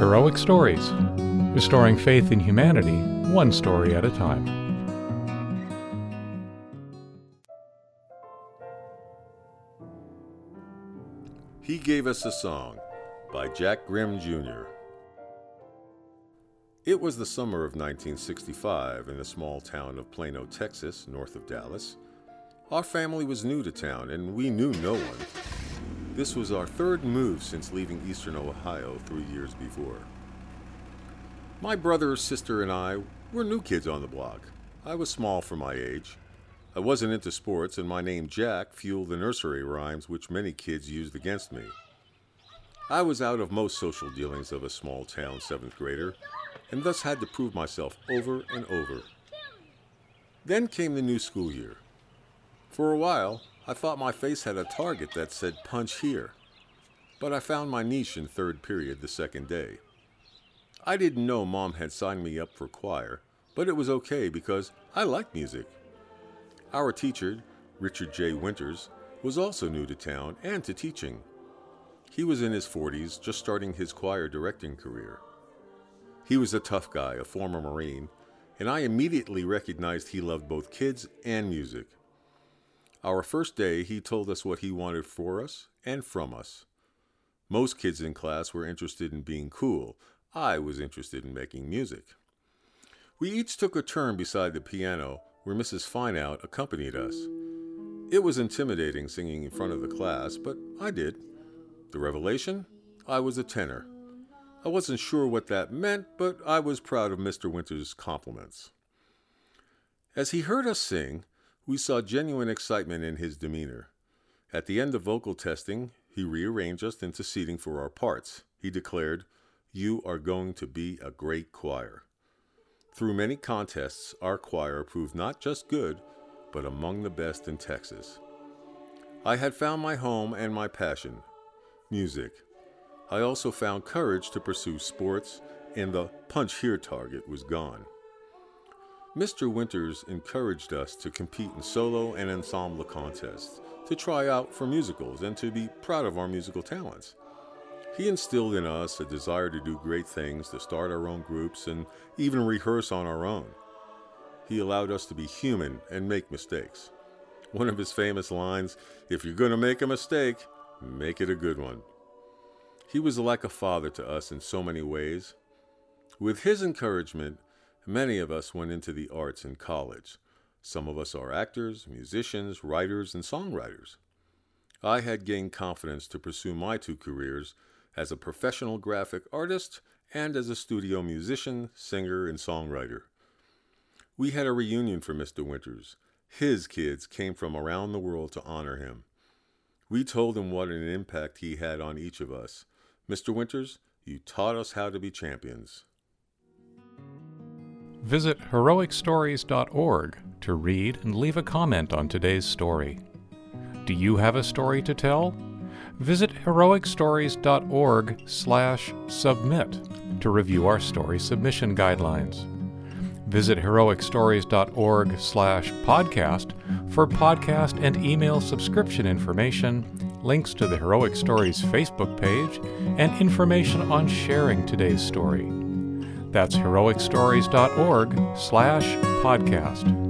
Heroic Stories, restoring faith in humanity, one story at a time. He Gave Us a Song by Jack Grimm, Jr. It was the summer of 1965 in the small town of Plano, Texas, north of Dallas. Our family was new to town, and we knew no one. This was our third move since leaving eastern Ohio 3 years before. My brother, sister, and I were new kids on the block. I was small for my age. I wasn't into sports, and my name Jack fueled the nursery rhymes which many kids used against me. I was out of most social dealings of a small town 7th grader, and thus had to prove myself over and over. Then came the new school year. For a while, I thought my face had a target that said punch here, but I found my niche in third period the second day. I didn't know Mom had signed me up for choir, but it was okay because I liked music. Our teacher, Richard J. Winters, was also new to town and to teaching. He was in his 40s, just starting his choir directing career. He was a tough guy, a former Marine, and I immediately recognized he loved both kids and music. Our first day, he told us what he wanted for us and from us. Most kids in class were interested in being cool. I was interested in making music. We each took a turn beside the piano, where Mrs. Fineout accompanied us. It was intimidating singing in front of the class, but I did. The revelation? I was a tenor. I wasn't sure what that meant, but I was proud of Mr. Winters' compliments. As he heard us sing, we saw genuine excitement in his demeanor. At the end of vocal testing, he rearranged us into seating for our parts. He declared, "You are going to be a great choir." Through many contests, our choir proved not just good, but among the best in Texas. I had found my home and my passion, music. I also found courage to pursue sports, and the punch here target was gone. Mr. Winters encouraged us to compete in solo and ensemble contests, to try out for musicals, and to be proud of our musical talents. He instilled in us a desire to do great things, to start our own groups, and even rehearse on our own. He allowed us to be human and make mistakes. One of his famous lines, "If you're going to make a mistake, make it a good one." He was like a father to us in so many ways. With his encouragement, many of us went into the arts in college. Some of us are actors, musicians, writers, and songwriters. I had gained confidence to pursue my two careers as a professional graphic artist and as a studio musician, singer, and songwriter. We had a reunion for Mr. Winters. His kids came from around the world to honor him. We told him what an impact he had on each of us. "Mr. Winters, you taught us how to be champions." Visit heroicstories.org to read and leave a comment on today's story. Do you have a story to tell? Visit heroicstories.org/submit to review our story submission guidelines. Visit heroicstories.org/podcast for podcast and email subscription information, links to the Heroic Stories Facebook page, and information on sharing today's story. That's heroicstories.org/podcast.